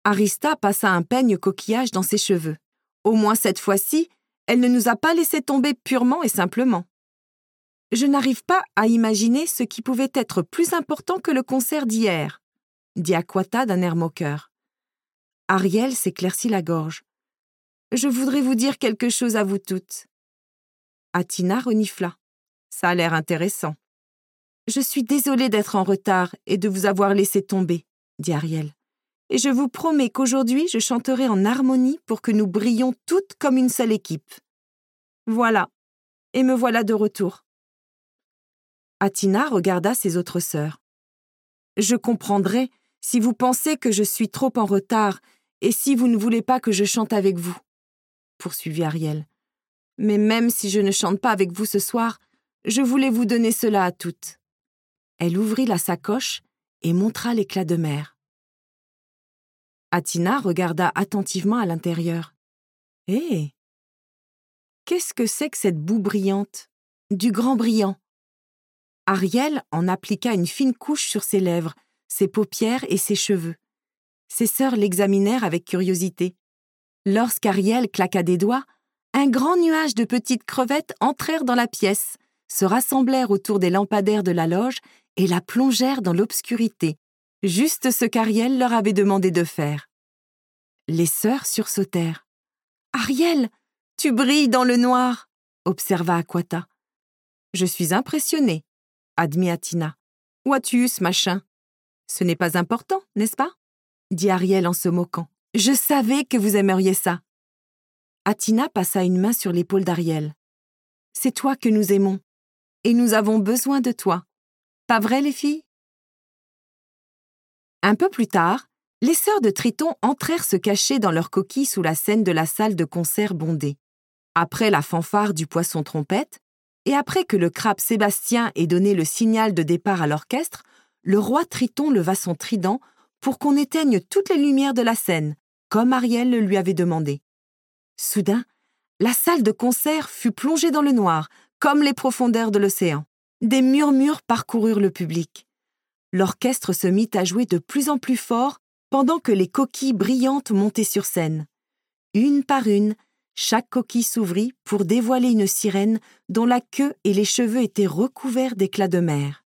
Arista passa un peigne coquillage dans ses cheveux. Au moins cette fois-ci, elle ne nous a pas laissé tomber purement et simplement. Je n'arrive pas à imaginer ce qui pouvait être plus important que le concert d'hier, dit Aquata d'un air moqueur. Ariel s'éclaircit la gorge. Je voudrais vous dire quelque chose à vous toutes. Athina renifla. Ça a l'air intéressant. Je suis désolée d'être en retard et de vous avoir laissé tomber, dit Ariel. Et je vous promets qu'aujourd'hui, je chanterai en harmonie pour que nous brillions toutes comme une seule équipe. Voilà. Et me voilà de retour. Athina regarda ses autres sœurs. Je comprendrai si vous pensez que je suis trop en retard et si vous ne voulez pas que je chante avec vous, poursuivit Ariel. Mais même si je ne chante pas avec vous ce soir, je voulais vous donner cela à toutes. Elle ouvrit la sacoche et montra l'éclat de mer. Athina regarda attentivement à l'intérieur. Hé! Qu'est-ce que c'est que cette boue brillante? Du grand brillant. Ariel en appliqua une fine couche sur ses lèvres, ses paupières et ses cheveux. Ses sœurs l'examinèrent avec curiosité. Lorsqu'Ariel claqua des doigts, un grand nuage de petites crevettes entrèrent dans la pièce, se rassemblèrent autour des lampadaires de la loge et la plongèrent dans l'obscurité, juste ce qu'Ariel leur avait demandé de faire. Les sœurs sursautèrent. « Ariel, tu brilles dans le noir !» observa Aquata. « Je suis impressionnée, » admit Athina. « Où as-tu eu ce machin ? Ce n'est pas important, n'est-ce pas ?» dit Ariel en se moquant. « Je savais que vous aimeriez ça. » Athina passa une main sur l'épaule d'Ariel. « C'est toi que nous aimons, et nous avons besoin de toi. Pas vrai, les filles ?» Un peu plus tard, les sœurs de Triton entrèrent se cacher dans leur coquille sous la scène de la salle de concert bondée. Après la fanfare du poisson-trompette, et après que le crabe Sébastien ait donné le signal de départ à l'orchestre, le roi Triton leva son trident pour qu'on éteigne toutes les lumières de la scène, comme Ariel le lui avait demandé. Soudain, la salle de concert fut plongée dans le noir, comme les profondeurs de l'océan. Des murmures parcoururent le public. L'orchestre se mit à jouer de plus en plus fort pendant que les coquilles brillantes montaient sur scène. Une par une, chaque coquille s'ouvrit pour dévoiler une sirène dont la queue et les cheveux étaient recouverts d'éclats de mer.